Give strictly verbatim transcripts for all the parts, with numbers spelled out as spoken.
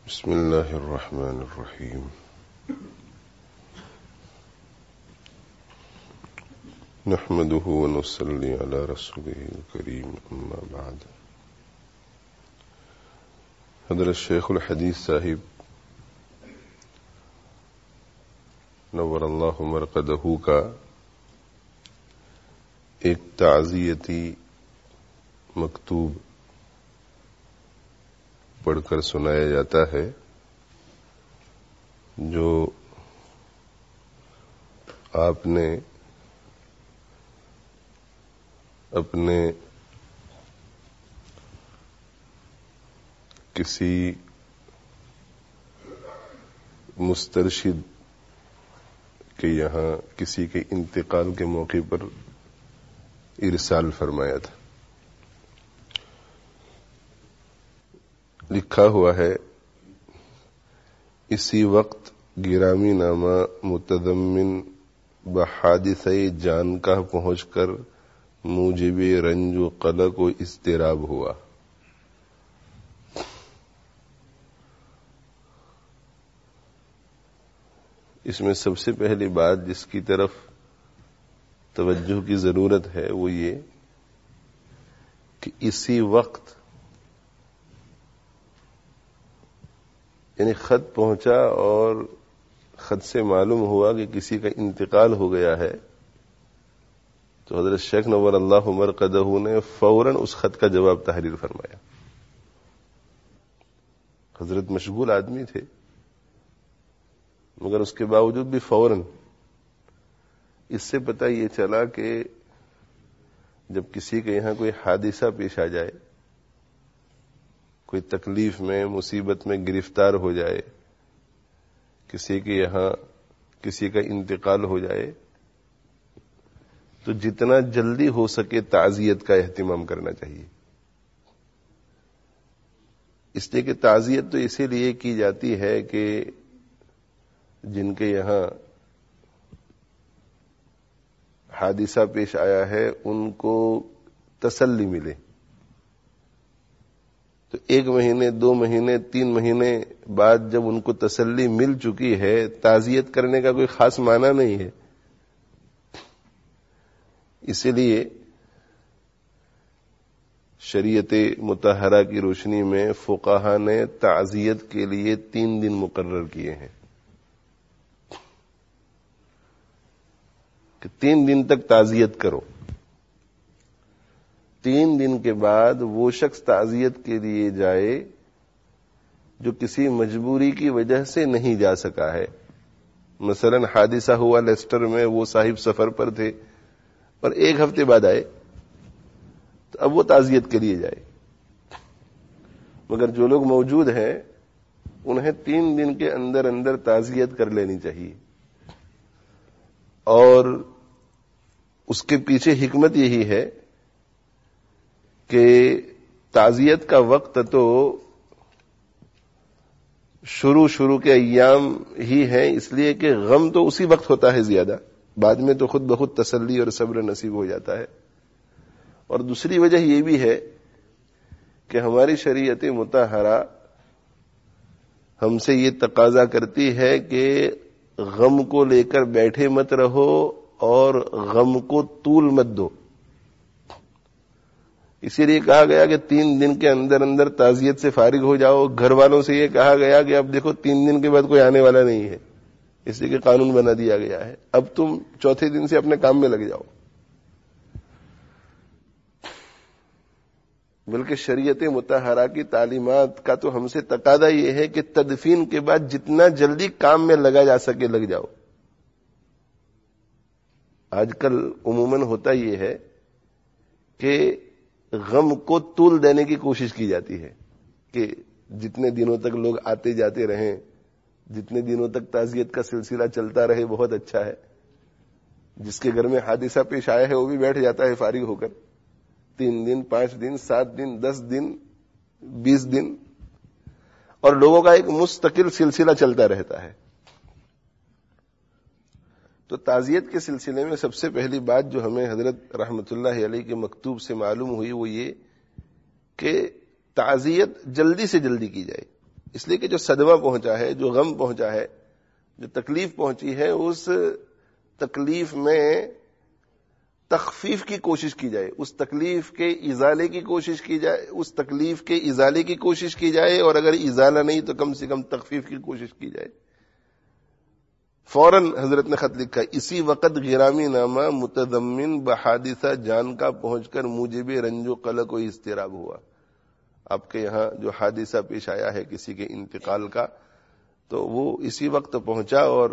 بسم الله الرحمن الرحيم. نحمده ونصلي على رسوله الكريم، أما بعد. حضرت شیخ الحدیث صاحب نور اللہ مرقدہ کا ایک تعزیتی مکتوب پڑھ کر سنایا جاتا ہے، جو آپ نے اپنے کسی مسترشد کے یہاں کسی کے انتقال کے موقع پر ارسال فرمایا تھا۔ لکھا ہوا ہے، اسی وقت گرامی نامہ متضمن بحادثہ جان کا پہنچ کر موجب رنج و قلق و اضطراب ہوا۔ اس میں سب سے پہلی بات جس کی طرف توجہ کی ضرورت ہے وہ یہ کہ اسی وقت یعنی خط پہنچا اور خط سے معلوم ہوا کہ کسی کا انتقال ہو گیا ہے، تو حضرت شیخ نور اللہ مرقدہ نے فوراً اس خط کا جواب تحریر فرمایا۔ حضرت مشغول آدمی تھے، مگر اس کے باوجود بھی فوراً۔ اس سے پتہ یہ چلا کہ جب کسی کے یہاں کوئی حادثہ پیش آ جائے، کوئی تکلیف میں مصیبت میں گرفتار ہو جائے، کسی کے یہاں کسی کا انتقال ہو جائے، تو جتنا جلدی ہو سکے تعزیت کا اہتمام کرنا چاہیے۔ اس لیے کہ تعزیت تو اسی لیے کی جاتی ہے کہ جن کے یہاں حادثہ پیش آیا ہے ان کو تسلی ملے۔ تو ایک مہینے، دو مہینے، تین مہینے بعد جب ان کو تسلی مل چکی ہے، تعزیت کرنے کا کوئی خاص معنی نہیں ہے۔ اسی لیے شریعت مطہرہ کی روشنی میں فقہا نے تعزیت کے لیے تین دن مقرر کیے ہیں کہ تین دن تک تعزیت کرو۔ تین دن کے بعد وہ شخص تعزیت کے لیے جائے جو کسی مجبوری کی وجہ سے نہیں جا سکا ہے۔ مثلا حادثہ ہوا لیسٹر میں، وہ صاحب سفر پر تھے اور ایک ہفتے بعد آئے، تو اب وہ تعزیت کے لیے جائے۔ مگر جو لوگ موجود ہیں انہیں تین دن کے اندر اندر تعزیت کر لینی چاہیے، اور اس کے پیچھے حکمت یہی ہے کہ تعزیت کا وقت تو شروع شروع کے ایام ہی ہیں، اس لیے کہ غم تو اسی وقت ہوتا ہے زیادہ، بعد میں تو خود بخود تسلی اور صبر نصیب ہو جاتا ہے۔ اور دوسری وجہ یہ بھی ہے کہ ہماری شریعت مطہرہ ہم سے یہ تقاضا کرتی ہے کہ غم کو لے کر بیٹھے مت رہو اور غم کو طول مت دو۔ اسی لیے کہا گیا کہ تین دن کے اندر اندر تعزیت سے فارغ ہو جاؤ۔ گھر والوں سے یہ کہا گیا کہ اب دیکھو تین دن کے بعد کوئی آنے والا نہیں ہے، اس لیے کہ قانون بنا دیا گیا ہے، اب تم چوتھے دن سے اپنے کام میں لگ جاؤ۔ بلکہ شریعت مطہرہ کی تعلیمات کا تو ہم سے تقاضا یہ ہے کہ تدفین کے بعد جتنا جلدی کام میں لگا جا سکے لگ جاؤ۔ آج کل عموماً ہوتا یہ ہے کہ غم کو طول دینے کی کوشش کی جاتی ہے کہ جتنے دنوں تک لوگ آتے جاتے رہیں، جتنے دنوں تک تعزیت کا سلسلہ چلتا رہے بہت اچھا ہے۔ جس کے گھر میں حادثہ پیش آیا ہے وہ بھی بیٹھ جاتا ہے فارغ ہو کر، تین دن، پانچ دن، سات دن، دس دن، بیس دن، اور لوگوں کا ایک مستقل سلسلہ چلتا رہتا ہے۔ تو تعزیت کے سلسلے میں سب سے پہلی بات جو ہمیں حضرت رحمت اللہ علیہ کے مکتوب سے معلوم ہوئی وہ یہ کہ تعزیت جلدی سے جلدی کی جائے۔ اس لیے کہ جو صدمہ پہنچا ہے، جو غم پہنچا ہے، جو تکلیف پہنچی ہے، اس تکلیف میں تخفیف کی کوشش کی جائے، اس تکلیف کے ازالے کی کوشش کی جائے، اس تکلیف کے ازالے کی کوشش کی جائے، اور اگر ازالہ نہیں تو کم سے کم تخفیف کی کوشش کی جائے۔ فوراً حضرت نے خط لکھا، اسی وقت غرامی نامہ متضمن بحادثہ جان کا پہنچ کر موجب رنج و قلق و اضطراب ہوا۔ آپ کے یہاں جو حادثہ پیش آیا ہے کسی کے انتقال کا، تو وہ اسی وقت پہنچا اور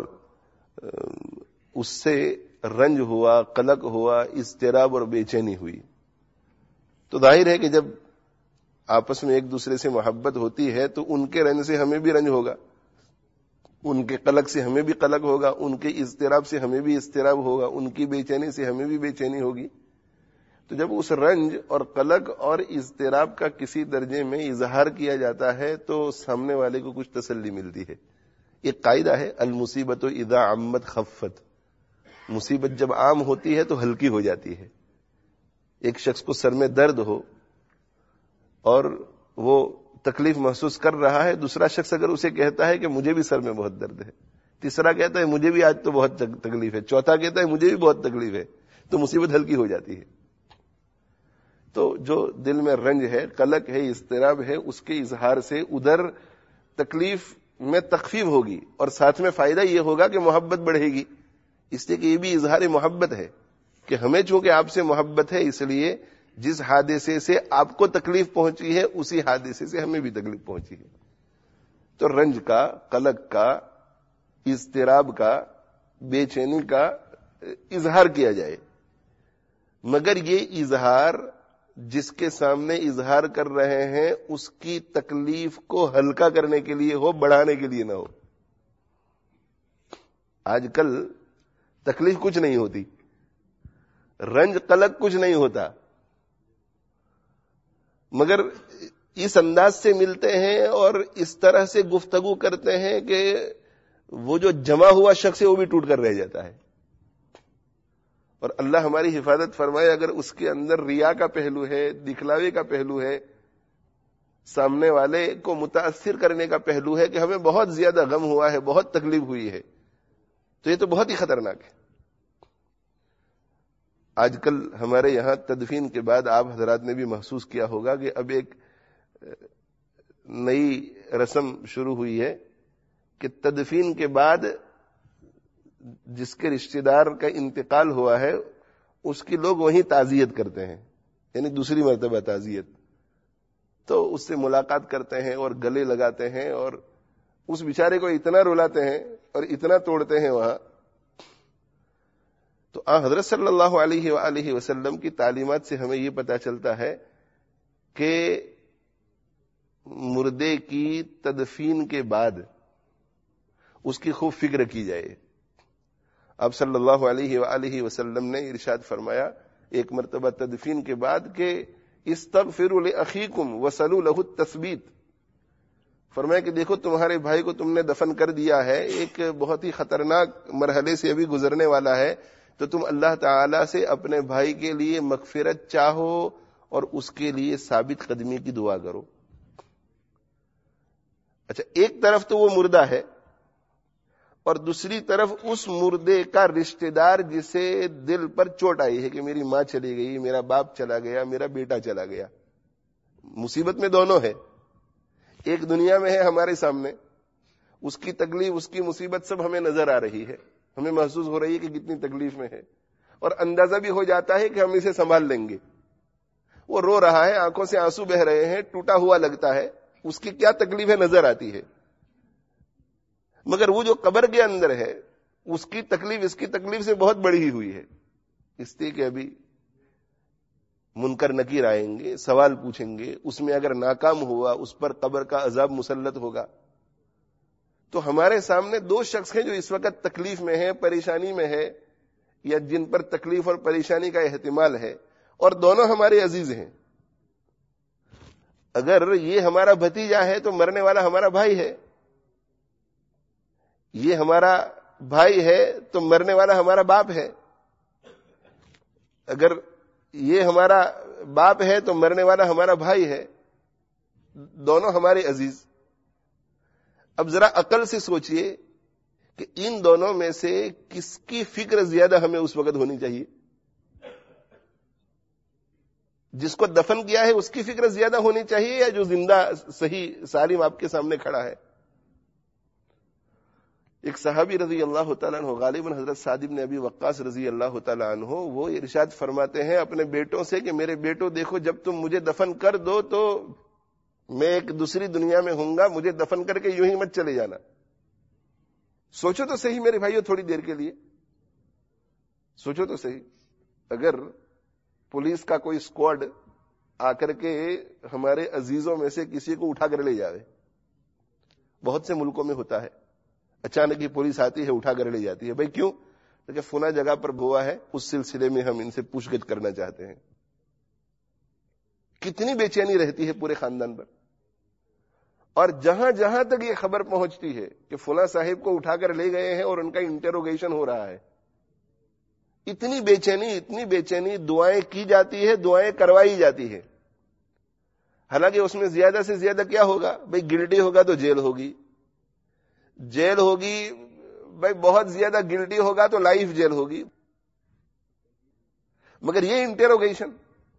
اس سے رنج ہوا، قلق ہوا، اضطراب اور بے چینی ہوئی۔ تو ظاہر ہے کہ جب آپس میں ایک دوسرے سے محبت ہوتی ہے تو ان کے رنج سے ہمیں بھی رنج ہوگا، ان کے قلق سے ہمیں بھی قلق ہوگا، ان کے اضطراب سے ہمیں بھی اضطراب ہوگا، ان کی بے چینی سے ہمیں بھی بے چینی ہوگی۔ تو جب اس رنج اور قلق اور اضطراب کا کسی درجے میں اظہار کیا جاتا ہے تو سامنے والے کو کچھ تسلی ملتی ہے۔ ایک قاعدہ ہے، المصیبت اذا عمت خفت، مصیبت جب عام ہوتی ہے تو ہلکی ہو جاتی ہے۔ ایک شخص کو سر میں درد ہو اور وہ تکلیف محسوس کر رہا ہے، دوسرا شخص اگر اسے کہتا ہے کہ مجھے بھی سر میں بہت درد ہے، تیسرا کہتا ہے مجھے بھی آج تو بہت تکلیف ہے، چوتھا کہتا ہے مجھے بھی بہت تکلیف ہے، تو مصیبت ہلکی ہو جاتی ہے۔ تو جو دل میں رنج ہے، قلق ہے، اضطراب ہے، اس کے اظہار سے ادھر تکلیف میں تخفیف ہوگی اور ساتھ میں فائدہ یہ ہوگا کہ محبت بڑھے گی، اس لیے کہ یہ بھی اظہار محبت ہے کہ ہمیں چونکہ آپ سے محبت ہے، اس لیے جس حادثے سے آپ کو تکلیف پہنچی ہے اسی حادثے سے ہمیں بھی تکلیف پہنچی ہے۔ تو رنج کا، قلق کا، اضطراب کا، بے چینی کا اظہار کیا جائے، مگر یہ اظہار جس کے سامنے اظہار کر رہے ہیں اس کی تکلیف کو ہلکا کرنے کے لیے ہو، بڑھانے کے لیے نہ ہو۔ آج کل تکلیف کچھ نہیں ہوتی، رنج قلق کچھ نہیں ہوتا، مگر اس انداز سے ملتے ہیں اور اس طرح سے گفتگو کرتے ہیں کہ وہ جو جمع ہوا شخص ہے وہ بھی ٹوٹ کر رہ جاتا ہے۔ اور اللہ ہماری حفاظت فرمائے، اگر اس کے اندر ریا کا پہلو ہے، دکھلاوے کا پہلو ہے، سامنے والے کو متاثر کرنے کا پہلو ہے کہ ہمیں بہت زیادہ غم ہوا ہے، بہت تکلیف ہوئی ہے، تو یہ تو بہت ہی خطرناک ہے۔ آج کل ہمارے یہاں تدفین کے بعد آپ حضرات نے بھی محسوس کیا ہوگا کہ اب ایک نئی رسم شروع ہوئی ہے کہ تدفین کے بعد جس کے رشتہ دار کا انتقال ہوا ہے اس کی لوگ وہیں تعزیت کرتے ہیں، یعنی دوسری مرتبہ تعزیت، تو اس سے ملاقات کرتے ہیں اور گلے لگاتے ہیں اور اس بیچارے کو اتنا رلاتے ہیں اور اتنا توڑتے ہیں وہاں۔ تو آن حضرت صلی اللہ علیہ وآلہ وسلم کی تعلیمات سے ہمیں یہ پتہ چلتا ہے کہ مردے کی تدفین کے بعد اس کی خوب فکر کی جائے۔ آپ صلی اللہ علیہ وآلہ وسلم نے ارشاد فرمایا ایک مرتبہ تدفین کے بعد کہ استغفروا لأخیکم وصلوا له التثبیت، فرمایا کہ دیکھو تمہارے بھائی کو تم نے دفن کر دیا ہے، ایک بہت ہی خطرناک مرحلے سے ابھی گزرنے والا ہے، تو تم اللہ تعالی سے اپنے بھائی کے لیے مغفرت چاہو اور اس کے لیے ثابت قدمی کی دعا کرو۔ اچھا، ایک طرف تو وہ مردہ ہے اور دوسری طرف اس مردے کا رشتہ دار جسے دل پر چوٹ آئی ہے کہ میری ماں چلی گئی، میرا باپ چلا گیا، میرا بیٹا چلا گیا۔ مصیبت میں دونوں ہے، ایک دنیا میں ہے ہمارے سامنے، اس کی تکلیف، اس کی مصیبت سب ہمیں نظر آ رہی ہے، ہمیں محسوس ہو رہی ہے کہ کتنی تکلیف میں ہے، اور اندازہ بھی ہو جاتا ہے کہ ہم اسے سنبھال لیں گے۔ وہ رو رہا ہے، آنکھوں سے آنسو بہ رہے ہیں، ٹوٹا ہوا لگتا ہے، اس کی کیا تکلیف ہے نظر آتی ہے، مگر وہ جو قبر کے اندر ہے اس کی تکلیف اس کی تکلیف سے بہت بڑی ہی ہوئی ہے، اس لیے کہ ابھی منکر نکیر آئیں گے، سوال پوچھیں گے، اس میں اگر ناکام ہوا اس پر قبر کا عذاب مسلط ہوگا۔ تو ہمارے سامنے دو شخص ہیں جو اس وقت تکلیف میں ہیں، پریشانی میں ہے، یا جن پر تکلیف اور پریشانی کا احتمال ہے، اور دونوں ہمارے عزیز ہیں۔ اگر یہ ہمارا بھتیجا ہے تو مرنے والا ہمارا بھائی ہے، یہ ہمارا بھائی ہے تو مرنے والا ہمارا باپ ہے، اگر یہ ہمارا باپ ہے تو مرنے والا ہمارا بھائی ہے، دونوں ہمارے عزیز۔ اب ذرا عقل سے سوچئے کہ ان دونوں میں سے کس کی فکر زیادہ ہمیں اس وقت ہونی چاہیے؟ جس کو دفن کیا ہے اس کی فکر زیادہ ہونی چاہیے یا جو زندہ صحیح سالم آپ کے سامنے کھڑا ہے؟ ایک صحابی رضی اللہ تعالیٰ عنہ، غالباً حضرت سعد بن ابی وقاص رضی اللہ تعالیٰ عنہ، وہ ارشاد فرماتے ہیں اپنے بیٹوں سے کہ میرے بیٹوں دیکھو، جب تم مجھے دفن کر دو تو میں ایک دوسری دنیا میں ہوں گا، مجھے دفن کر کے یوں ہی مت چلے جانا۔ سوچو تو صحیح میرے بھائیو، تھوڑی دیر کے لیے سوچو تو صحیح، اگر پولیس کا کوئی اسکواڈ آ کر کے ہمارے عزیزوں میں سے کسی کو اٹھا کر لے جاوے، بہت سے ملکوں میں ہوتا ہے، اچانک ہی پولیس آتی ہے اٹھا کر لے جاتی ہے، بھائی کیوں؟ کہ فلاں جگہ پر ہوا ہے، اس سلسلے میں ہم ان سے پوچھ گچھ کرنا چاہتے ہیں۔ کتنی بے چینی رہتی ہے پورے خاندان پر، اور جہاں جہاں تک یہ خبر پہنچتی ہے کہ فلاں صاحب کو اٹھا کر لے گئے ہیں اور ان کا انٹروگیشن ہو رہا ہے، اتنی بے چینی اتنی بے چینی دعائیں کی جاتی ہے، دعائیں کروائی جاتی ہے۔ حالانکہ اس میں زیادہ سے زیادہ کیا ہوگا؟ بھئی گلٹی ہوگا تو جیل ہوگی، جیل ہوگی، بھئی بہت زیادہ گلٹی ہوگا تو لائف جیل ہوگی، مگر یہ انٹروگیشن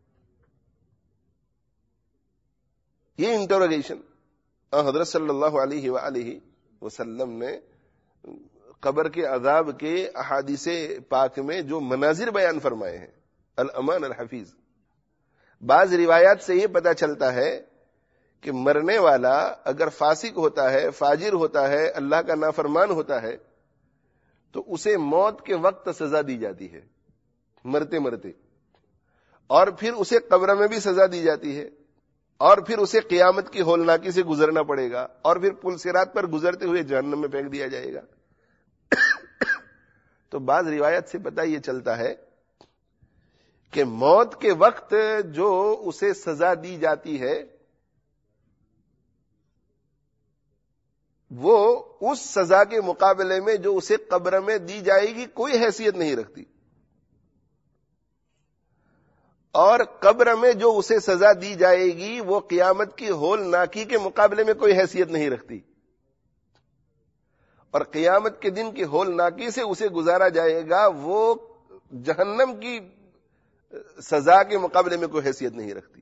یہ انٹروگیشن حضرت صلی اللہ علیہ وآلہ وسلم نے قبر کے عذاب کے احادیث پاک میں جو مناظر بیان فرمائے ہیں، الامان الحفیظ، بعض روایات سے یہ پتہ چلتا ہے کہ مرنے والا اگر فاسق ہوتا ہے، فاجر ہوتا ہے، اللہ کا نافرمان ہوتا ہے، تو اسے موت کے وقت سزا دی جاتی ہے، مرتے مرتے، اور پھر اسے قبر میں بھی سزا دی جاتی ہے، اور پھر اسے قیامت کی ہولناکی سے گزرنا پڑے گا، اور پھر پل صراط پر گزرتے ہوئے جہنم میں پھینک دیا جائے گا۔ تو بعض روایت سے پتہ یہ چلتا ہے کہ موت کے وقت جو اسے سزا دی جاتی ہے وہ اس سزا کے مقابلے میں جو اسے قبر میں دی جائے گی کوئی حیثیت نہیں رکھتی، اور قبر میں جو اسے سزا دی جائے گی وہ قیامت کی ہولناکی کے مقابلے میں کوئی حیثیت نہیں رکھتی، اور قیامت کے دن کی ہولناکی سے اسے گزارا جائے گا وہ جہنم کی سزا کے مقابلے میں کوئی حیثیت نہیں رکھتی۔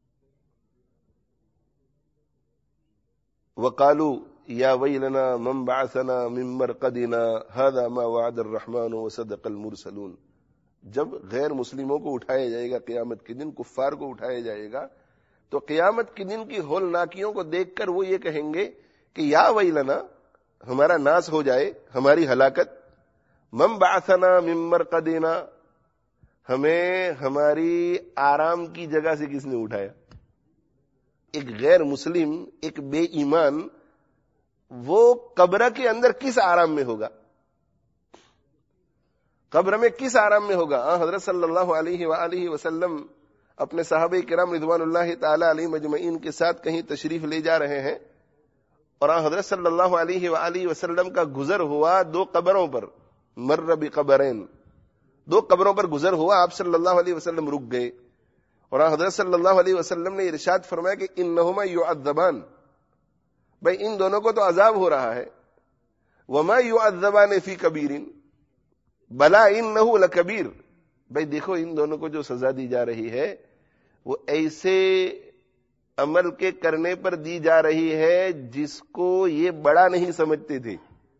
وقالوا یا ویلنا من بعثنا من مرقدنا هذا ما وعد الرحمن وصدق المرسلون، جب غیر مسلموں کو اٹھایا جائے گا قیامت کے دن، کفار کو اٹھایا جائے گا، تو قیامت کے دن کی ہولناکیوں کو دیکھ کر وہ یہ کہیں گے کہ یا ویلنا، ہمارا ناس ہو جائے، ہماری ہلاکت، من بعثنا من مرقدنا، ہمیں ہماری آرام کی جگہ سے کس نے اٹھایا؟ ایک غیر مسلم، ایک بے ایمان، وہ قبر کے اندر کس آرام میں ہوگا؟ قبر میں کس آرام میں ہوگا؟ آن حضرت صلی اللہ علیہ وآلہ وسلم اپنے صحابہ کرام رضوان اللہ تعالی علیہ مجمعین کے ساتھ کہیں تشریف لے جا رہے ہیں، اور آن حضرت صلی اللہ علیہ وآلہ وسلم کا گزر ہوا دو قبروں پر، مر بقبرین، دو قبروں پر گزر ہوا، آپ صلی اللہ علیہ وسلم رک گئے، اور آن حضرت صلی اللہ علیہ وسلم نے ارشاد فرمایا کہ انہما یعذبان، بھائی ان دونوں کو تو عذاب ہو رہا ہے، وما یعذبان فی کبیر، بلا انہ لکبیر، بھائی دیکھو ان دونوں کو جو سزا دی جا رہی ہے وہ ایسے عمل کے کرنے پر دی جا رہی ہے جس کو یہ بڑا نہیں سمجھتے تھے،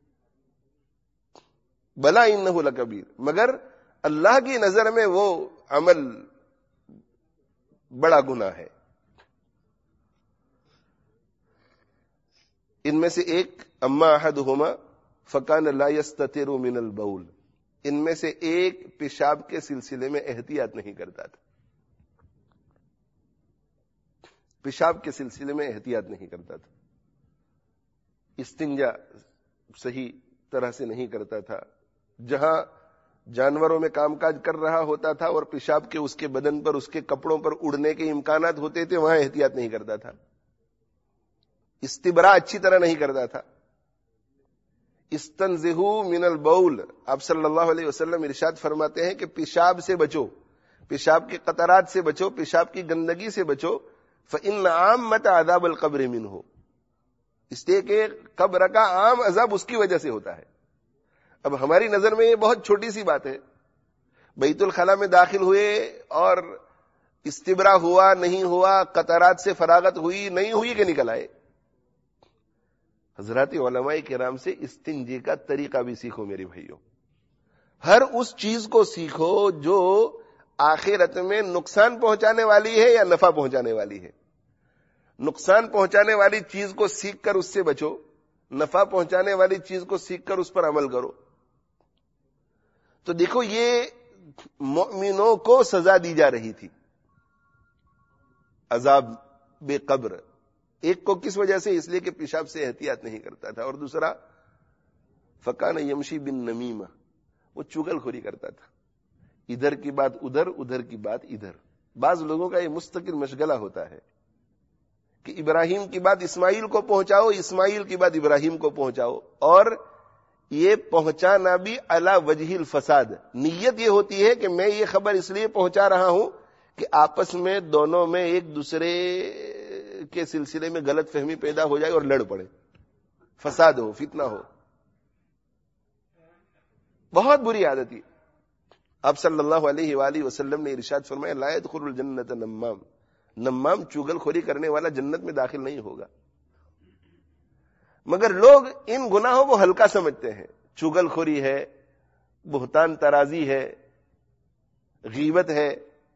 بلا انہ لکبیر، مگر اللہ کی نظر میں وہ عمل بڑا گناہ ہے۔ ان میں سے ایک اما احدہما فکان لا یستتر من البول، ان میں سے ایک پیشاب کے سلسلے میں احتیاط نہیں کرتا تھا، پیشاب کے سلسلے میں احتیاط نہیں کرتا تھا، استنجا صحیح طرح سے نہیں کرتا تھا، جہاں جانوروں میں کام کاج کر رہا ہوتا تھا اور پیشاب کے اس کے بدن پر، اس کے کپڑوں پر اڑنے کے امکانات ہوتے تھے، وہاں احتیاط نہیں کرتا تھا، استبراء اچھی طرح نہیں کرتا تھا۔ استنزہوا من البول، آپ صلی اللہ علیہ وسلم ارشاد فرماتے ہیں کہ پیشاب سے بچو، پیشاب کے قطرات سے بچو، پیشاب کی گندگی سے بچو، فإن عامۃ عذاب القبر منہ، اس لیے کہ قبر کا عام عذاب اس کی وجہ سے ہوتا ہے. اب ہماری نظر میں یہ بہت چھوٹی سی بات ہے. بیت الخلا میں داخل ہوئے اور استبرا ہوا نہیں ہوا, قطرات سے فراغت ہوئی نہیں ہوئی کہ نکل آئے. حضرات علماء کرام سے استنجے کا طریقہ بھی سیکھو میرے بھائیوں. ہر اس چیز کو سیکھو جو آخرت میں نقصان پہنچانے والی ہے یا نفع پہنچانے والی ہے. نقصان پہنچانے والی چیز کو سیکھ کر اس سے بچو, نفع پہنچانے والی چیز کو سیکھ کر اس پر عمل کرو. تو دیکھو یہ مومنوں کو سزا دی جا رہی تھی, عذاب بے قبر. ایک کو کس وجہ سے؟ اس لیے کہ پیشاب سے احتیاط نہیں کرتا تھا, اور دوسرا فکان یمشی بن نمیمہ, وہ چگل خوری کرتا تھا. ادھر کی بات ادھر, ادھر کی بات ادھر. بعض لوگوں کا یہ مستقل مشغلہ ہوتا ہے کہ ابراہیم کی بات اسماعیل کو پہنچاؤ, اسماعیل کی بات ابراہیم کو پہنچاؤ, اور یہ پہنچانا بھی علی وجہ الفساد. نیت یہ ہوتی ہے کہ میں یہ خبر اس لیے پہنچا رہا ہوں کہ آپس میں دونوں میں ایک دوسرے کے سلسلے میں غلط فہمی پیدا ہو جائے اور لڑ پڑے, فساد ہو, فتنہ ہو. بہت بری عادت ہے. آپ صلی اللہ علیہ وآلہ وسلم نے ارشاد فرمایا لا يدخل الجنت نمام, نمام چگل خوری کرنے والا جنت میں داخل نہیں ہوگا. مگر لوگ ان گناہوں کو ہلکا سمجھتے ہیں. چگل خوری ہے, بہتان ترازی ہے, غیبت ہے.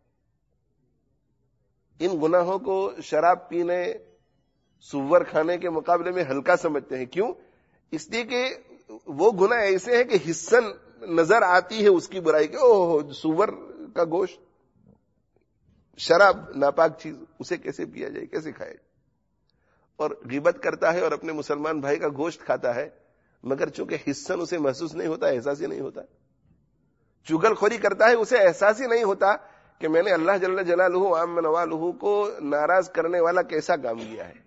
ان گناہوں کو شراب پینے, سور کھانے کے مقابلے میں ہلکا سمجھتے ہیں. کیوں؟ اس لیے کہ وہ گناہ ایسے ہیں کہ حصن نظر آتی ہے اس کی برائی کے. اوہ سور کا گوشت, شراب ناپاک چیز, اسے کیسے پیا جائے, کیسے کھائے. اور غیبت کرتا ہے اور اپنے مسلمان بھائی کا گوشت کھاتا ہے, مگر چونکہ حصن اسے محسوس نہیں ہوتا, احساس ہی نہیں ہوتا. چگل خوری کرتا ہے, اسے احساس ہی نہیں ہوتا کہ میں نے اللہ جل جلالہ عام نوالہ کو ناراض کرنے والا کیسا کام کیا ہے.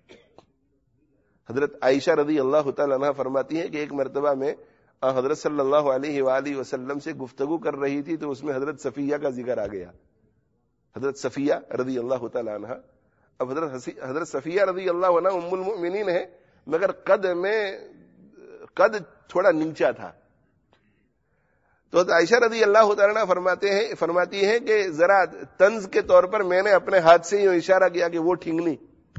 حضرت عائشہ رضی اللہ تعالی عنہا فرماتی ہیں کہ ایک مرتبہ میں حضرت صلی اللہ علیہ وآلہ وسلم سے گفتگو کر رہی تھی تو اس میں حضرت صفیہ کا ذکر آ گیا. حضرت صفیہ رضی اللہ تعالی عنہا, اب حضرت حضرت صفیہ رضی اللہ عنہ ام المؤمنین ہے, مگر قد میں قد تھوڑا نیچا تھا. تو عائشہ رضی اللہ تعالی عنہ فرماتے ہیں فرماتی ہیں کہ ذرا طنز کے طور پر میں نے اپنے ہاتھ سے ہی اشارہ کیا کہ وہ ٹھینگنی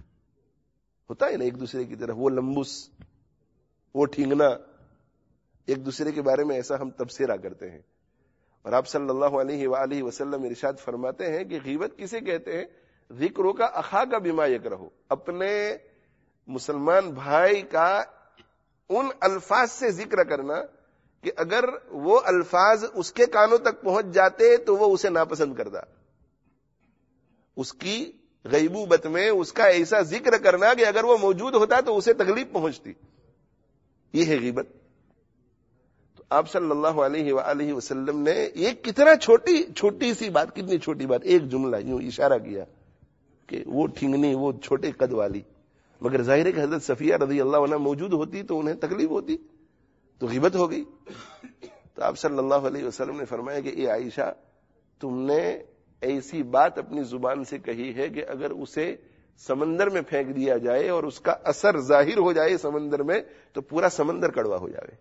ہوتا ہے نا ایک دوسرے کی طرف, وہ لمبس, وہ ٹھینگنا, ایک دوسرے کے بارے میں ایسا ہم تبصرہ کرتے ہیں. اور آپ صلی اللہ علیہ وآلہ وسلم ارشاد فرماتے ہیں کہ غیبت کسے کہتے ہیں؟ ذکروں کا اخا کا بما یکرہو, اپنے مسلمان بھائی کا ان الفاظ سے ذکر کرنا کہ اگر وہ الفاظ اس کے کانوں تک پہنچ جاتے تو وہ اسے ناپسند کرتا. اس کی غیبوبت میں اس کا ایسا ذکر کرنا کہ اگر وہ موجود ہوتا تو اسے تکلیف پہنچتی. یہ ہے غیبت. تو آپ صلی اللہ علیہ وآلہ وسلم نے یہ کتنا چھوٹی چھوٹی سی بات, کتنی چھوٹی بات, ایک جملہ یوں اشارہ کیا کہ وہ ٹھنگنی, وہ چھوٹے قد والی. مگر ظاہر ہے کہ حضرت صفیہ رضی اللہ عنہ موجود ہوتی تو انہیں تکلیف ہوتی, تو غیبت ہو گئی. تو آپ صلی اللہ علیہ وسلم نے فرمایا کہ اے عائشہ, تم نے ایسی بات اپنی زبان سے کہی ہے کہ اگر اسے سمندر میں پھینک دیا جائے اور اس کا اثر ظاہر ہو جائے سمندر میں تو پورا سمندر کڑوا ہو جائے.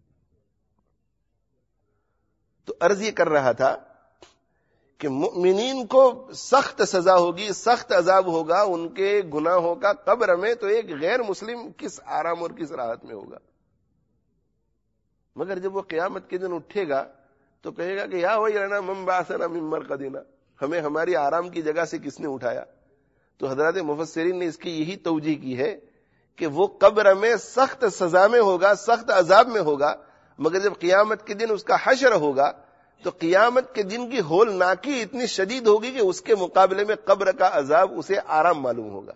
تو عرض یہ کر رہا تھا کہ مؤمنین کو سخت سزا ہوگی, سخت عذاب ہوگا ان کے گناہوں کا قبر میں, تو ایک غیر مسلم کس آرام اور کس راحت میں ہوگا. مگر جب وہ قیامت کے دن اٹھے گا تو کہے گا کہ یا ویلنا من بعثنا من مرقدنا, ہمیں ہماری آرام کی جگہ سے کس نے اٹھایا. تو حضرات مفسرین نے اس کی یہی توجیہ کی ہے کہ وہ قبر میں سخت سزا میں ہوگا, سخت عذاب میں ہوگا, مگر جب قیامت کے دن اس کا حشر ہوگا تو قیامت کے دن کی ہولناکی اتنی شدید ہوگی کہ اس کے مقابلے میں قبر کا عذاب اسے آرام معلوم ہوگا.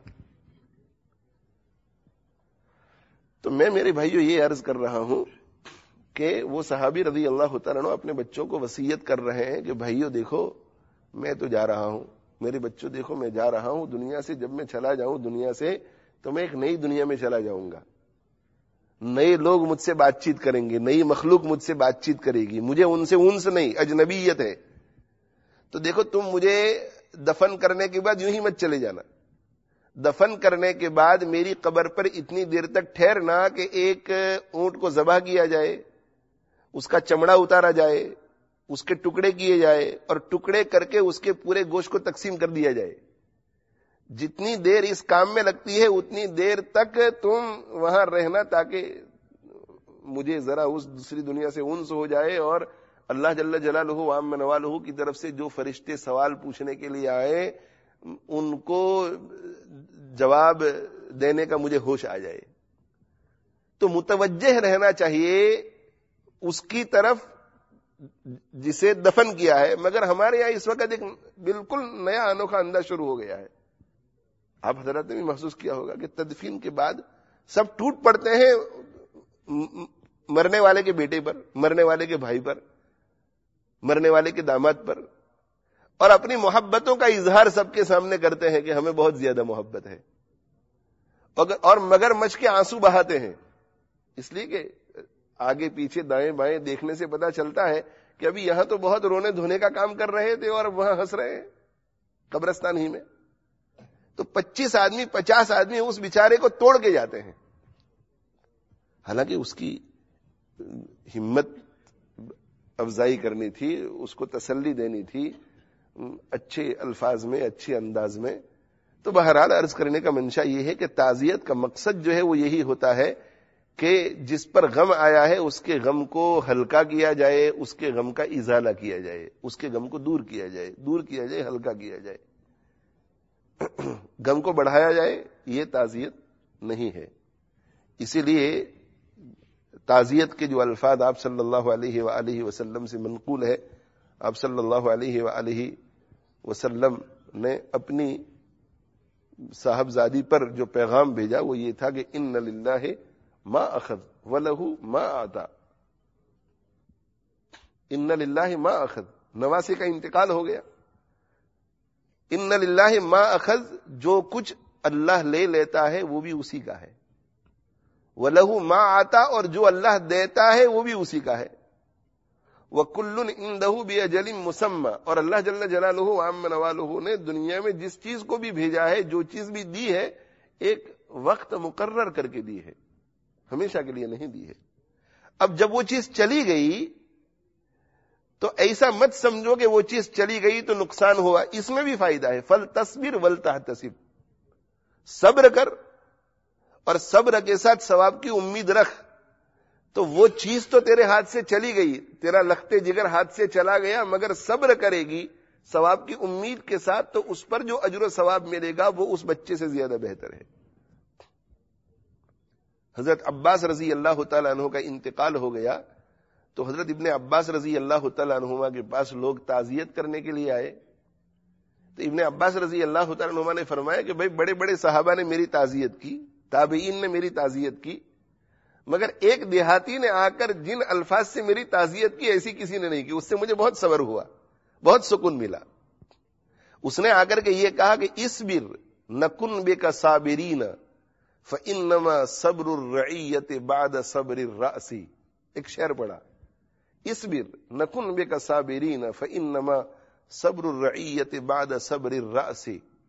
تو میں میرے بھائیوں یہ عرض کر رہا ہوں کہ وہ صحابی رضی اللہ تعالیٰ عنہ اپنے بچوں کو وصیت کر رہے ہیں کہ بھائیوں دیکھو میں تو جا رہا ہوں, میرے بچوں دیکھو میں جا رہا ہوں دنیا سے, جب میں چلا جاؤں دنیا سے تو میں ایک نئی دنیا میں چلا جاؤں گا, نئے لوگ مجھ سے بات چیت کریں گے, نئی مخلوق مجھ سے بات چیت کرے گی, مجھے ان سے انس نہیں, اجنبیت ہے. تو دیکھو تم مجھے دفن کرنے کے بعد یوں ہی مت چلے جانا, دفن کرنے کے بعد میری قبر پر اتنی دیر تک ٹھہرنا کہ ایک اونٹ کو ذبح کیا جائے، اس کا چمڑا اتارا جائے، اس کے ٹکڑے کیے جائے اور ٹکڑے کر کے اس کے پورے گوشت کو تقسیم کر دیا جائے، جتنی دیر اس کام میں لگتی ہے اتنی دیر تک تم وہاں رہنا تاکہ مجھے ذرا اس دوسری دنیا سے انس ہو جائے اور اللہ جل جلالہ و عم نوالہ کی طرف سے جو فرشتے سوال پوچھنے کے لیے آئے ان کو جواب دینے کا مجھے ہوش آ جائے. تو متوجہ رہنا چاہیے اس کی طرف جسے دفن کیا ہے. مگر ہمارے یہاں اس وقت ایک بالکل نیا انوکھا انداز شروع ہو گیا ہے. آپ حضرات نے بھی محسوس کیا ہوگا کہ تدفین کے بعد سب ٹوٹ پڑتے ہیں مرنے والے کے بیٹے پر، مرنے والے کے بھائی پر، مرنے والے کے داماد پر، اور اپنی محبتوں کا اظہار سب کے سامنے کرتے ہیں کہ ہمیں بہت زیادہ محبت ہے، اور مگر مچ کے آنسو بہاتے ہیں. اس لیے کہ آگے پیچھے دائیں بائیں دیکھنے سے پتا چلتا ہے کہ ابھی یہاں تو بہت رونے دھونے کا کام کر رہے تھے اور وہاں ہنس رہے ہیں قبرستان ہی میں. تو پچیس آدمی پچاس آدمی اس بیچارے کو توڑ کے جاتے ہیں. حالانکہ اس کی ہمت افزائی کرنی تھی، اس کو تسلی دینی تھی اچھے الفاظ میں، اچھے انداز میں. تو بہرحال عرض کرنے کا منشا یہ ہے کہ تعزیت کا مقصد جو ہے وہ یہی ہوتا ہے کہ جس پر غم آیا ہے اس کے غم کو ہلکا کیا جائے، اس کے غم کا ازالہ کیا جائے، اس کے غم کو دور کیا جائے، دور کیا جائے، ہلکا کیا جائے. غم کو بڑھایا جائے یہ تعزیت نہیں ہے. اسی لیے تعزیت کے جو الفاظ آپ صلی اللہ علیہ وآلہ وسلم سے منقول ہے، آپ صلی اللہ علیہ وآلہ وسلم نے اپنی صاحبزادی پر جو پیغام بھیجا وہ یہ تھا کہ ان للہ ما اخذ ولہ ما آتا. ان للہ ما اخذ، نواسی کا انتقال ہو گیا. ان للہ ما اخذ، جو کچھ اللہ لے لیتا ہے وہ بھی اسی کا ہے. وَلَهُ مَا آتا، اور جو اللہ دیتا ہے وہ بھی اسی کا ہے. وَكُلٌّ عِندَهُ بِأَجَلٍ مُّسَمًّى، اور اللہ جل جلالہ وعم نوالہ نے دنیا میں جس چیز کو بھی بھیجا ہے، جو چیز بھی دی ہے، ایک وقت مقرر کر کے دی ہے، ہمیشہ کے لیے نہیں دی ہے. اب جب وہ چیز چلی گئی تو ایسا مت سمجھو کہ وہ چیز چلی گئی تو نقصان ہوا، اس میں بھی فائدہ ہے. فَلْتَصْبِرْ وَلْتَحْتَسِبْ، صبر کر اور صبر کے ساتھ ثواب کی امید رکھ. تو وہ چیز تو تیرے ہاتھ سے چلی گئی، تیرا لخت جگر ہاتھ سے چلا گیا، مگر صبر کرے گی ثواب کی امید کے ساتھ تو اس پر جو اجر و ثواب ملے گا وہ اس بچے سے زیادہ بہتر ہے. حضرت عباس رضی اللہ تعالیٰ عنہ کا انتقال ہو گیا تو حضرت ابن عباس رضی اللہ تعالیٰ عنہما کے پاس لوگ تعزیت کرنے کے لیے آئے. تو ابن عباس رضی اللہ تعالیٰ عنہما نے فرمایا کہ بھائی بڑے بڑے صحابہ نے میری تعزیت کی، تابعین نے میری تعزیت کی، مگر ایک دیہاتی نے آ کر جن الفاظ سے میری تعزیت کی ایسی کسی نے نہیں کی. اس سے مجھے بہت صبر ہوا، بہت سکون ملا. اس نے آ کر کے یہ کہا کہ اصبر نکن بک صابرین فانما صبر الرعیۃ بعد صبر الراس. ایک شعر پڑھا، اصبر نکن بک صابرین فانما صبر الرعیۃ بعد صبر الراس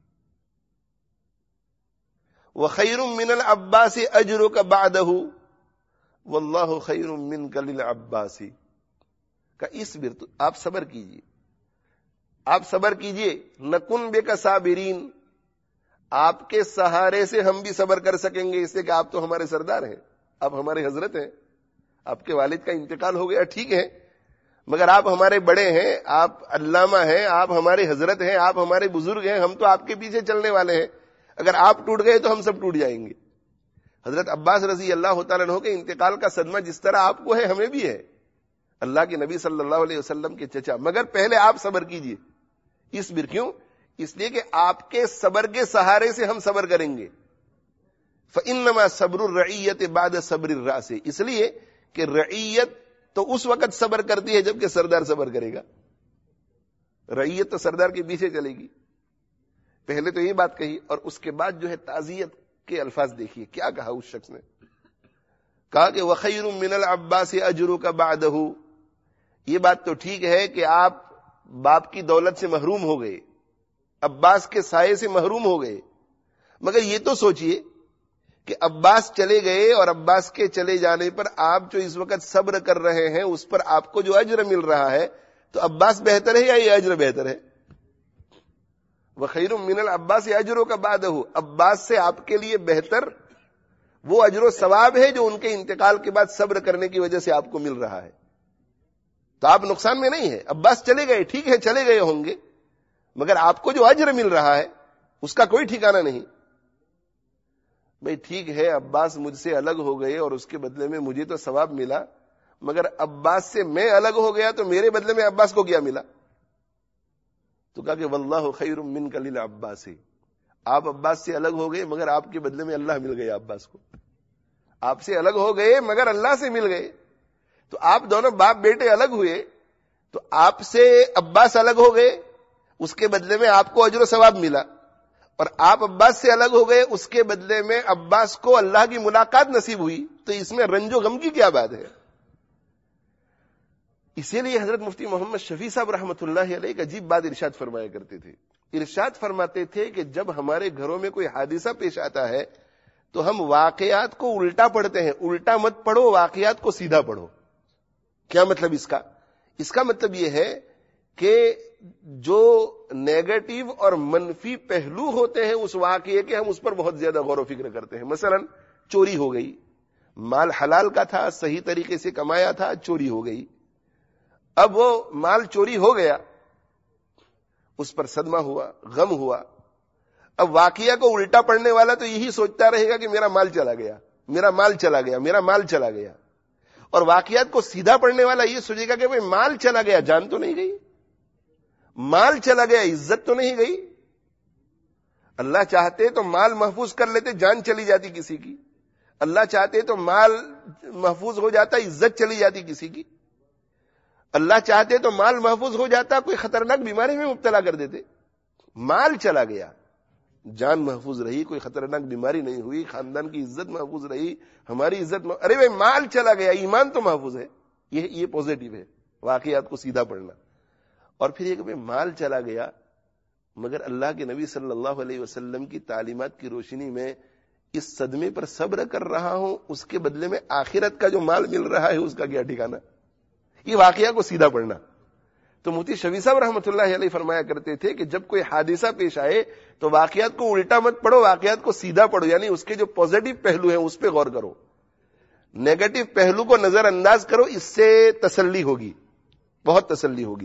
وخیر من العباس اجرک بعدہ واللہ خیر منک للعباس. کا اصبر، تو آپ صبر کیجئے، آپ صبر کیجئے. نکن بک صابرین، آپ کے سہارے سے ہم بھی صبر کر سکیں گے، اس لیے کہ آپ تو ہمارے سردار ہیں، آپ ہمارے حضرت ہیں. آپ کے والد کا انتقال ہو گیا ٹھیک ہے، مگر آپ ہمارے بڑے ہیں، آپ علامہ ہیں، آپ ہمارے حضرت ہیں، آپ ہمارے بزرگ ہیں، ہم تو آپ کے پیچھے چلنے والے ہیں. اگر آپ ٹوٹ گئے تو ہم سب ٹوٹ جائیں گے. حضرت عباس رضی اللہ تعالیٰ عنہ کے انتقال کا صدمہ جس طرح آپ کو ہے ہمیں بھی ہے، اللہ کے نبی صلی اللہ علیہ وسلم کے چچا. مگر پہلے آپ صبر کیجئے. اصبر، کیوں؟ اس لیے کہ آپ کے صبر کے سہارے سے ہم صبر کریں گے. فانما صبر الرعیۃ بعد صبر الراس، اس لیے کہ رعیت تو اس وقت صبر کرتی ہے جبکہ سردار صبر کرے گا. رعیت تو سردار کے پیچھے چلے گی. پہلے تو یہ بات کہی، اور اس کے بعد جو ہے تعزیت کے الفاظ دیکھیے کیا کہا. اس شخص نے کہا کہ وخیر من العباس اجرک بعدہ. یہ بات تو ٹھیک ہے کہ آپ باپ کی دولت سے محروم ہو گئے، عباس کے سائے سے محروم ہو گئے، مگر یہ تو سوچئے کہ عباس چلے گئے اور عباس کے چلے جانے پر آپ جو اس وقت صبر کر رہے ہیں اس پر آپ کو جو اجر مل رہا ہے تو عباس بہتر ہے یا یہ اجر بہتر ہے؟ وَخَيْرٌ مِّنَ الْعَبَّاسِ أَجْرُكَ بَعْدَهُ، عباس سے آپ کے لیے بہتر وہ اجر و ثواب ہے جو ان کے انتقال کے بعد صبر کرنے کی وجہ سے آپ کو مل رہا ہے. تو آپ نقصان میں نہیں ہے. عباس چلے گئے، ٹھیک ہے چلے گئے ہوں گے، مگر آپ کو جو اجر مل رہا ہے اس کا کوئی ٹھکانہ نہیں. بھئی ٹھیک ہے عباس مجھ سے الگ ہو گئے اور اس کے بدلے میں مجھے تو ثواب ملا، مگر عباس سے میں الگ ہو گیا تو میرے بدلے میں عباس کو کیا ملا؟ تو کہا کہ واللہ خیر منک للعباس، آپ عباس سے الگ ہو گئے مگر آپ کے بدلے میں اللہ مل گیا عباس کو. آپ سے الگ ہو گئے مگر اللہ سے مل گئے. تو آپ دونوں باپ بیٹے الگ ہوئے تو آپ سے عباس الگ ہو گئے، اس کے بدلے میں آپ کو اجر و ثواب ملا، اور آپ عباس سے الگ ہو گئے اس کے بدلے میں عباس کو اللہ کی ملاقات نصیب ہوئی. تو اس میں رنج و غم کی کیا بات ہے؟ اسی لیے حضرت مفتی محمد شفیع صاحب رحمۃ اللہ علیہ ایک عجیب بات ارشاد فرمایا کرتے تھے. ارشاد فرماتے تھے کہ جب ہمارے گھروں میں کوئی حادثہ پیش آتا ہے تو ہم واقعات کو الٹا پڑھتے ہیں. الٹا مت پڑھو، واقعات کو سیدھا پڑھو. کیا مطلب اس کا؟ اس کا مطلب یہ ہے کہ جو نیگیٹو اور منفی پہلو ہوتے ہیں اس واقعے کے ہم اس پر بہت زیادہ غور و فکر کرتے ہیں. مثلا چوری ہو گئی، مال حلال کا تھا، صحیح طریقے سے کمایا تھا، چوری ہو گئی. اب وہ مال چوری ہو گیا، اس پر صدمہ ہوا، غم ہوا. اب واقعہ کو الٹا پڑھنے والا تو یہی سوچتا رہے گا کہ میرا مال چلا گیا، میرا مال چلا گیا، میرا مال چلا گیا. اور واقعات کو سیدھا پڑھنے والا یہ سوچے گا کہ بھئی مال چلا گیا، جان تو نہیں گئی، مال چلا گیا، عزت تو نہیں گئی. اللہ چاہتے تو مال محفوظ کر لیتے، جان چلی جاتی کسی کی. اللہ چاہتے تو مال محفوظ ہو جاتا، عزت چلی جاتی کسی کی. اللہ چاہتے تو مال محفوظ ہو جاتا، کوئی خطرناک بیماری میں مبتلا کر دیتے. مال چلا گیا، جان محفوظ رہی، کوئی خطرناک بیماری نہیں ہوئی، خاندان کی عزت محفوظ رہی، ہماری عزت محفوظ. ارے بھائی مال چلا گیا، ایمان تو محفوظ ہے. یہ یہ پوزیٹو ہے واقعات کو سیدھا پڑھنا. اور پھر یہ کہ بھائی مال چلا گیا مگر اللہ کے نبی صلی اللہ علیہ وسلم کی تعلیمات کی روشنی میں اس صدمے پر صبر کر رہا ہوں، اس کے بدلے میں آخرت کا جو مال مل رہا ہے اس کا کیا ٹھکانہ؟ یہ واقعہ کو سیدھا پڑھنا. تو مفتی شفیع صاحب رحمۃ اللہ علیہ فرمایا کرتے تھے کہ جب کوئی حادثہ پیش آئے تو واقعات کو الٹا مت پڑھو، واقعات کو سیدھا پڑھو. یعنی اس کے جو پازیٹو پہلو ہیں اس پہ غور کرو، نیگیٹو پہلو کو نظر انداز کرو. اس سے تسلی ہوگی، بہت تسلی ہوگی.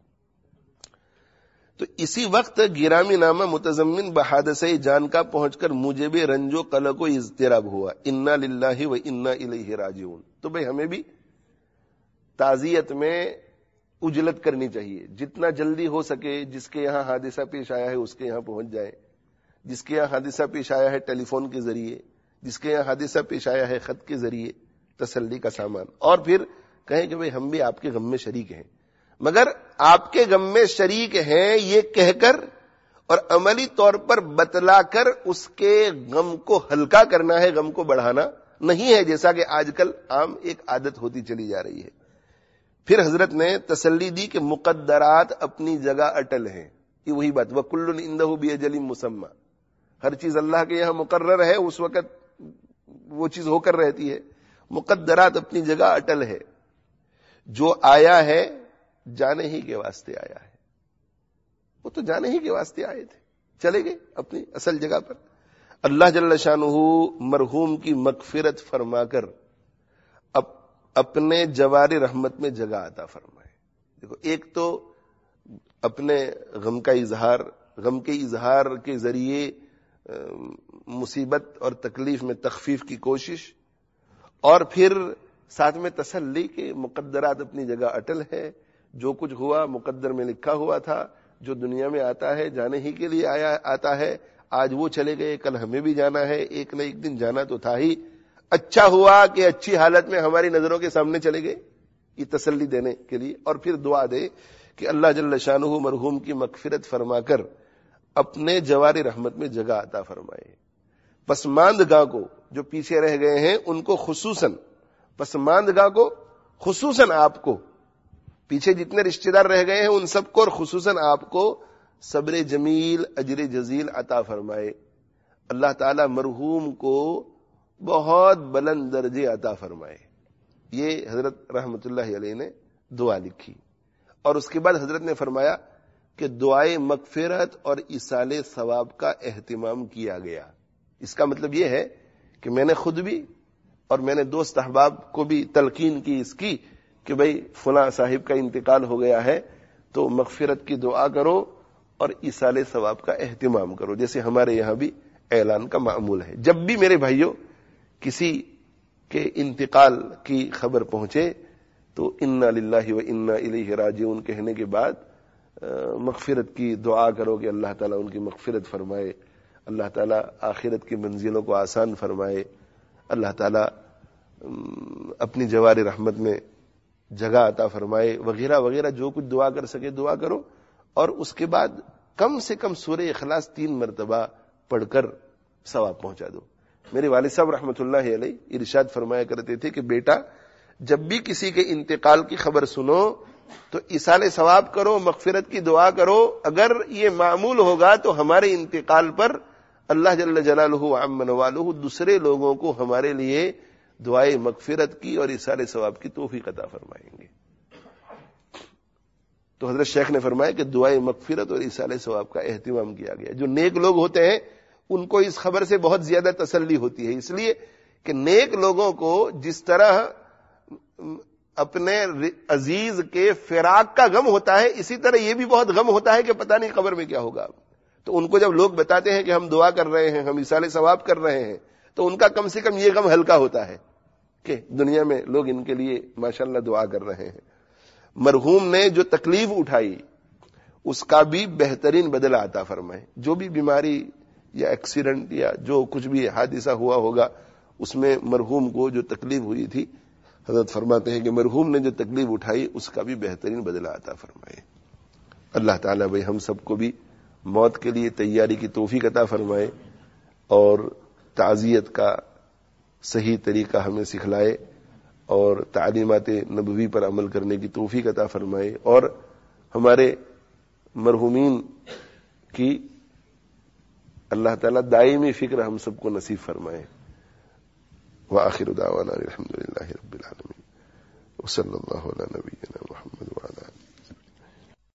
تو اسی وقت گرامی نامہ متضمن بحادثہ جان کا پہنچ کر مجھے بھی رنج و قلق و اضطراب ہوا. انا للہ و انا الیہ راجعون. تو بھئی ہمیں بھی تعزیت میں اجلت کرنی چاہیے، جتنا جلدی ہو سکے. جس کے یہاں حادثہ پیش آیا ہے اس کے یہاں پہنچ جائے، جس کے یہاں حادثہ پیش آیا ہے ٹیلی فون کے ذریعے، جس کے یہاں حادثہ پیش آیا ہے خط کے ذریعے، تسلی کا سامان. اور پھر کہیں کہ بھئی ہم بھی آپ کے غم میں شریک ہیں. مگر آپ کے غم میں شریک ہیں یہ کہہ کر اور عملی طور پر بتلا کر اس کے غم کو ہلکا کرنا ہے، غم کو بڑھانا نہیں ہے، جیسا کہ آج کل عام ایک عادت ہوتی چلی جا رہی ہے. پھر حضرت نے تسلی دی کہ مقدرات اپنی جگہ اٹل ہیں. یہ وہی بات، وَكُلٌّ عِندَهُ بِأَجَلٍ مُّسَمًّى. ہر چیز اللہ کے یہاں مقرر ہے، اس وقت وہ چیز ہو کر رہتی ہے. مقدرات اپنی جگہ اٹل ہے. جو آیا ہے جانے ہی کے واسطے آیا ہے. وہ تو جانے ہی کے واسطے آئے تھے، چلے گئے اپنی اصل جگہ پر. اللہ جل شانہ مرحوم کی مغفرت فرما کر اب اپنے جوار رحمت میں جگہ عطا فرمائے. دیکھو ایک تو اپنے غم کا اظہار، غم کے اظہار کے ذریعے مصیبت اور تکلیف میں تخفیف کی کوشش، اور پھر ساتھ میں تسلی کہ مقدرات اپنی جگہ اٹل ہے. جو کچھ ہوا مقدر میں لکھا ہوا تھا. جو دنیا میں آتا ہے جانے ہی کے لیے آیا آتا ہے. آج وہ چلے گئے، کل ہمیں بھی جانا ہے، ایک نہ ایک دن جانا تو تھا ہی. اچھا ہوا کہ اچھی حالت میں ہماری نظروں کے سامنے چلے گئے، یہ تسلی دینے کے لیے. اور پھر دعا دے کہ اللہ جل شانہ مرحوم کی مغفرت فرما کر اپنے جوار رحمت میں جگہ عطا فرمائے. پسماندگاہ کو جو پیچھے رہ گئے ہیں ان کو خصوصاً، پسماندگاہ کو خصوصاً آپ کو، پیچھے جتنے رشتہ دار رہ گئے ہیں ان سب کو اور خصوصاً آپ کو صبر جمیل اجر جزیل عطا فرمائے. اللہ تعالیٰ مرحوم کو بہت بلند درجے عطا فرمائے. یہ حضرت رحمت اللہ علیہ نے دعا لکھی. اور اس کے بعد حضرت نے فرمایا کہ دعائے مغفرت اور ایصال ثواب کا اہتمام کیا گیا. اس کا مطلب یہ ہے کہ میں نے خود بھی اور میں نے دوست احباب کو بھی تلقین کی اس کی کہ بھئی فلاں صاحب کا انتقال ہو گیا ہے تو مغفرت کی دعا کرو اور ایصال ثواب کا اہتمام کرو، جیسے ہمارے یہاں بھی اعلان کا معمول ہے. جب بھی میرے بھائیوں کسی کے انتقال کی خبر پہنچے تو انا للہ و انا الیہ راجعون کہنے کے بعد مغفرت کی دعا کرو کہ اللہ تعالیٰ ان کی مغفرت فرمائے، اللہ تعالیٰ آخرت کی منزلوں کو آسان فرمائے، اللہ تعالیٰ اپنی جوار رحمت میں جگہ عطا فرمائے، وغیرہ وغیرہ. جو کچھ دعا کر سکے دعا کرو. اور اس کے بعد کم سے کم سورہ اخلاص تین مرتبہ پڑھ کر ثواب پہنچا دو. میرے والد صاحب رحمۃ اللہ علیہ ارشاد فرمایا کرتے تھے کہ بیٹا جب بھی کسی کے انتقال کی خبر سنو تو ایصال ثواب کرو، مغفرت کی دعا کرو. اگر یہ معمول ہوگا تو ہمارے انتقال پر اللہ جل جلالہ عم نوالہ دوسرے لوگوں کو ہمارے لیے دعائے مغفرت کی اور ایصال ثواب کی توفیق عطا فرمائیں گے. تو حضرت شیخ نے فرمایا کہ دعائے مغفرت اور ایصال ثواب کا اہتمام کیا گیا. جو نیک لوگ ہوتے ہیں ان کو اس خبر سے بہت زیادہ تسلی ہوتی ہے، اس لیے کہ نیک لوگوں کو جس طرح اپنے عزیز کے فراق کا غم ہوتا ہے اسی طرح یہ بھی بہت غم ہوتا ہے کہ پتہ نہیں قبر میں کیا ہوگا. تو ان کو جب لوگ بتاتے ہیں کہ ہم دعا کر رہے ہیں، ہم ایصال ثواب کر رہے ہیں، تو ان کا کم سے کم یہ غم ہلکا ہوتا ہے کہ دنیا میں لوگ ان کے لیے ماشاءاللہ دعا کر رہے ہیں. مرحوم نے جو تکلیف اٹھائی اس کا بھی بہترین بدلہ عطا فرمائے. جو بھی بیماری یا ایکسیڈنٹ یا جو کچھ بھی حادثہ ہوا ہوگا اس میں مرحوم کو جو تکلیف ہوئی تھی، حضرت فرماتے ہیں کہ مرحوم نے جو تکلیف اٹھائی اس کا بھی بہترین بدلہ عطا فرمائے. اللہ تعالیٰ بھائی ہم سب کو بھی موت کے لیے تیاری کی توفیق عطا فرمائے اور تعزیت کا صحیح طریقہ ہمیں سکھلائے اور تعلیمات نبوی پر عمل کرنے کی توفیق عطا فرمائے اور ہمارے مرحومین کی اللہ تعالیٰ دائمی فکر ہم سب کو نصیب فرمائے. وآخر دعوانا الحمد للہ رب العالمین وصلی اللہ علی نبینا محمد وعلی